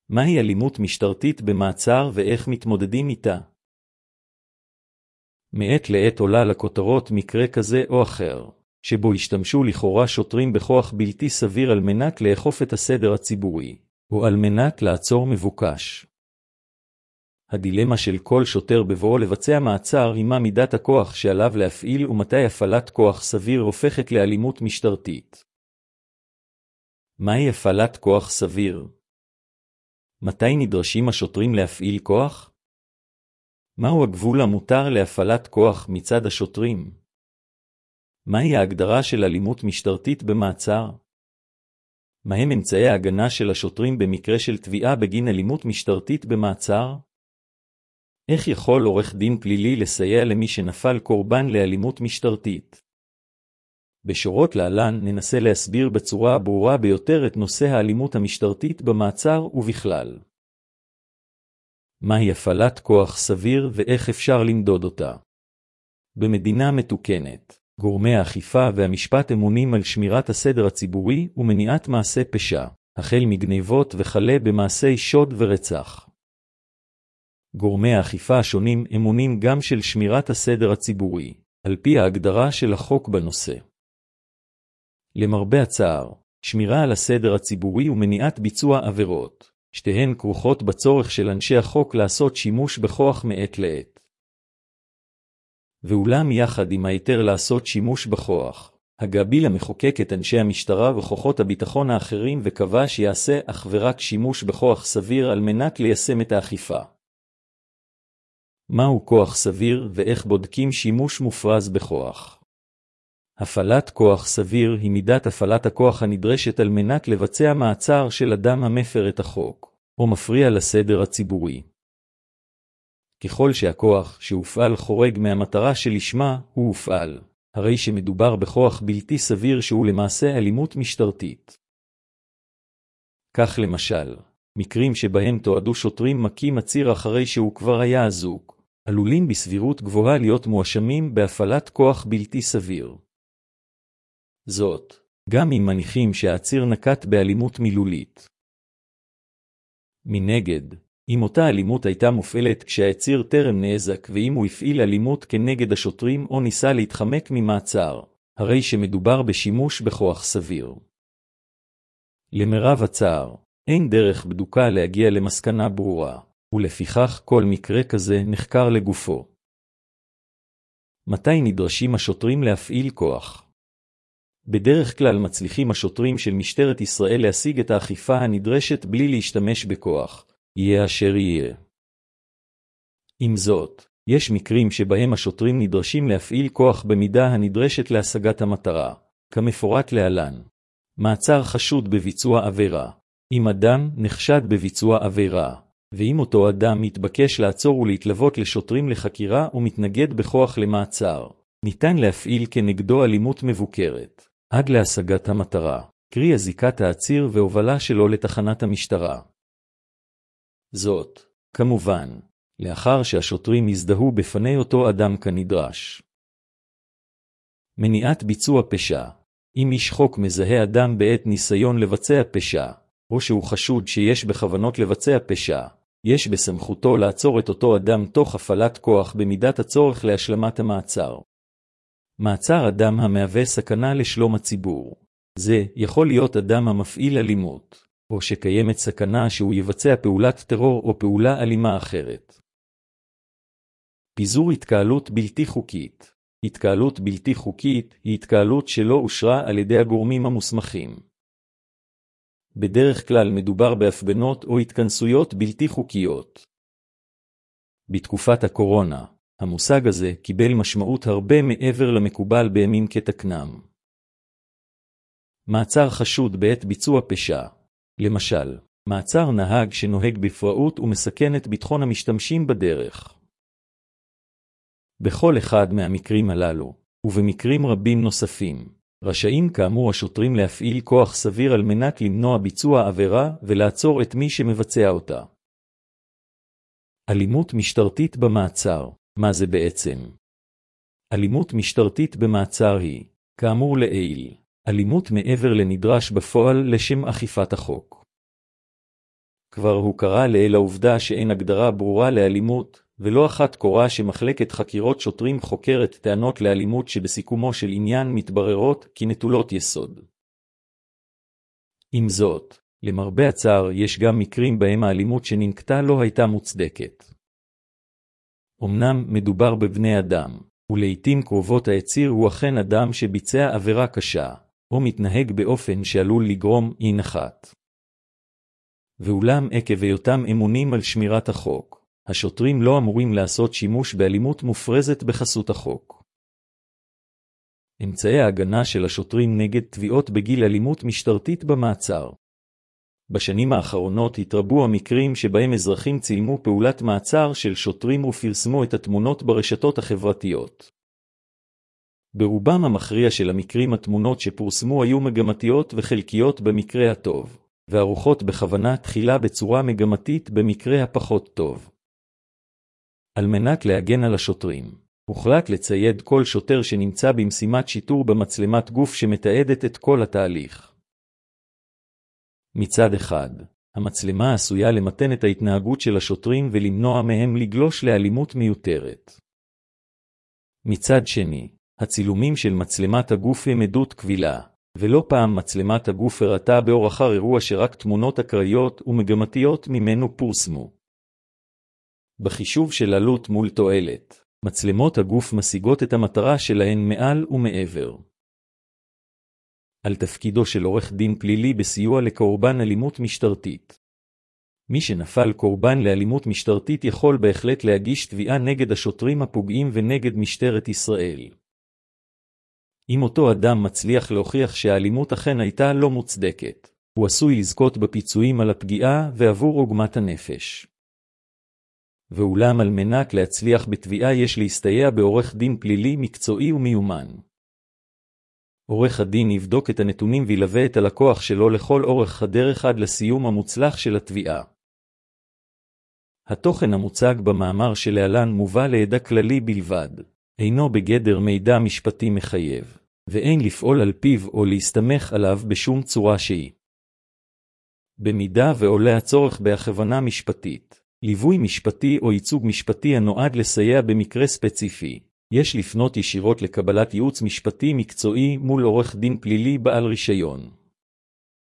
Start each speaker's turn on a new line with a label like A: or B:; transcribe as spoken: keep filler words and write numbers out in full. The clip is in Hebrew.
A: מהי אלימות משטרתית במעצר ואיך מתמודדים איתה? מעת לעת עולה לכותרות מקרה כזה או אחר, שבו השתמשו לכאורה שוטרים בכוח בלתי סביר על מנת לאכוף את הסדר הציבורי, או על מנת לעצור מבוקש. הדילמה של כל שוטר בבואו לבצע מעצר היא מה מידת הכוח שעליו להפעיל ומתי הפעלת כוח סביר הופכת לאלימות משטרתית. מהי הפעלת כוח סביר? מתי נדרשים השוטרים להפעיל כוח? מהו הגבול המותר להפעלת כוח מצד השוטרים? מהי ההגדרה של אלימות משטרתית במעצר? מהם אמצעי ההגנה של השוטרים במקרה של תביעה בגין אלימות משטרתית במעצר? איך יכול עורך דין פלילי לסייע למי שנפל קורבן לאלימות משטרתית? בשורות להלן ננסה להסביר בצורה הברורה ביותר את נושא האלימות המשטרתית במעצר ובכלל. מהי הפעלת כוח סביר ואיך אפשר למדוד אותה? במדינה מתוקנת, גורמי האכיפה והמשפט אמונים על שמירת הסדר הציבורי ומניעת מעשי פשע, החל מגניבות וכלה במעשי שוד ורצח. גורמי האכיפה השונים אמונים גם של שמירת הסדר הציבורי, על פי ההגדרה של החוק בנושא. למרבה הצער, שמירה על הסדר הציבורי ומניעת ביצוע עבירות, שתיהן כרוכות בצורך של אנשי החוק לעשות שימוש בכוח מעת לעת. ואולם יחד עם היתר לעשות שימוש בכוח, הגביל המחוקק את אנשי המשטרה וכוחות הביטחון האחרים וקבע שיעשה אך ורק שימוש בכוח סביר על מנת ליישם את האכיפה. מהו כוח סביר ואיך בודקים שימוש מופרז בכוח? הפעלת כוח סביר היא מידת הפעלת הכוח הנדרשת על מנת לבצע מעצר של אדם המפר את החוק, או מפריע לסדר הציבורי. ככל שהכוח שהופעל חורג מהמטרה שלשמה הוא הופעל, הרי שמדובר בכוח בלתי סביר שהוא למעשה אלימות משטרתית. כך למשל, מקרים שבהם תועדו שוטרים מכים עציר אחרי שהוא כבר היה אזוק, עלולים בסבירות גבוהה להיות מואשמים בהפעלת כוח בלתי סביר. זאת, גם אם מניחים שהעציר נקט באלימות מילולית. מנגד, אם אותה אלימות הייתה מופעלת כשהעציר טרם נאזק ואם הוא הפעיל אלימות כנגד השוטרים או ניסה להתחמק ממעצר, הרי שמדובר בשימוש בכוח סביר. למרב הצער, אין דרך בדוקה להגיע למסקנה ברורה, ולפיכך כל מקרה כזה נחקר לגופו. מתי נדרשים השוטרים להפעיל כוח? בדרך כלל מצליחים השוטרים של משטרת ישראל להשיג את האכיפה הנדרשת בלי להשתמש בכוח, יהיה אשר יהיה. עם זאת, יש מקרים שבהם השוטרים נדרשים להפעיל כוח במידה הנדרשת להשגת המטרה, כמפורט להלן. מעצר חשוד בביצוע עבירה. אם אדם נחשד בביצוע עבירה, ואם אותו אדם מתבקש לעצור ולהתלוות לשוטרים לחקירה ומתנגד בכוח למעצר, ניתן להפעיל כנגדו אלימות מבוקרת, עד להשגת המטרה, קרי הזיקת העציר והובלה שלו לתחנת המשטרה. זאת, כמובן, לאחר שהשוטרים יזדהו בפני אותו אדם כנדרש. מניעת ביצוע פשע. אם איש חוק מזהה אדם בעת ניסיון לבצע פשע, או שהוא חשוד שיש בכוונות לבצע פשע, יש בסמכותו לעצור את אותו אדם תוך הפעלת כוח במידת הצורך להשלמת המעצר. מעצר אדם המהווה סכנה לשלום הציבור. זה יכול להיות אדם המפעיל אלימות, או שקיימת סכנה שהוא יבצע פעולת טרור או פעולה אלימה אחרת. פיזור התקהלות בלתי חוקית. התקהלות בלתי חוקית היא התקהלות שלא אושרה על ידי הגורמים המוסמכים. בדרך כלל מדובר בהפגנות או התכנסויות בלתי חוקיות. בתקופת הקורונה, המושג הזה קיבל משמעות הרבה מעבר למקובל בימים כתקנם. מעצר חשוד בעת ביצוע פשע. למשל, מעצר נהג שנוהג בפראות ומסכן את ביטחון המשתמשים בדרך. בכל אחד מהמקרים הללו, ובמקרים רבים נוספים, רשאים כאמור השוטרים להפעיל כוח סביר על מנת למנוע ביצוע עבירה ולעצור את מי שמבצע אותה. אלימות משטרתית במעצר. מה זה בעצם? אלימות משטרתית במעצר היא, כאמור לעיל, אלימות מעבר לנדרש בפועל לשם אכיפת החוק. כבר הוא קרא לאל העובדה שאין הגדרה ברורה לאלימות, ולא אחת קורה שמחלקת חקירות שוטרים חוקרת טענות לאלימות שבסיכומו של עניין מתבררות כי נטולות יסוד. עם זאת, למרבה הצער יש גם מקרים בהם האלימות שננקטה לא הייתה מוצדקת. אמנם מדובר בבני אדם, ולעיתים קרובות היציר הוא אכן אדם שביצע עבירה קשה, או מתנהג באופן שעלול לגרום אי נחת. ואולם עקב היותם אמונים על שמירת החוק, השוטרים לא אמורים לעשות שימוש באלימות מופרזת בחסות החוק. אמצעי ההגנה של השוטרים נגד תביעות בגיל אלימות משטרתית במעצר. בשנים האחרונות התרבו המקרים שבהם אזרחים צילמו פעולת מעצר של שוטרים ופרסמו את התמונות ברשתות החברתיות. ברובם המכריע של המקרים התמונות שפורסמו היו מגמתיות וחלקיות במקרה הטוב, וערוכות בכוונה תחילה בצורה מגמתית במקרה הפחות טוב. על מנת להגן על השוטרים, הוחלט לצייד כל שוטר שנמצא במשימת שיטור במצלמת גוף שמתעדת את כל התהליך. מצד אחד, המצלמה עשויה למתן את ההתנהגות של השוטרים ולמנוע מהם לגלוש לאלימות מיותרת. מצד שני, הצילומים של מצלמת הגוף הם עדות קבילה, ולא פעם מצלמת הגוף הראתה באור אחר אירוע שרק תמונות אקראיות ומגמתיות ממנו פורסמו. בחישוב של עלות מול תועלת, מצלמות הגוף משיגות את המטרה שלהן מעל ומעבר. על תפקידו של עורך דין פלילי בסיוע לקורבן אלימות משטרתית. מי שנפל קורבן לאלימות משטרתית יכול בהחלט להגיש תביעה נגד השוטרים הפוגעים ונגד משטרת ישראל. אם אותו אדם מצליח להוכיח שהאלימות אכן הייתה לא מוצדקת, הוא עשוי לזכות בפיצויים על הפגיעה ועבור עוגמת הנפש. ואולם על מנת להצליח בתביעה יש להסתייע בעורך דין פלילי מקצועי ומיומן. עורך הדין יבדוק את הנתונים וילווה את הלקוח שלו לכל אורך הדרך עד לסיום המוצלח של התביעה. התוכן המוצג במאמר שלהלן מובא לידע כללי בלבד, אינו בגדר מידע משפטי מחייב, ואין לפעול על פיו או להסתמך עליו בשום צורה שהיא. במידה ועולה הצורך בהכוונה משפטית, ליווי משפטי או ייצוג משפטי הנועד לסייע במקרה ספציפי, יש לפנות ישירות לקבלת ייעוץ משפטי מקצועי מול עורך דין פלילי בעל רישיון.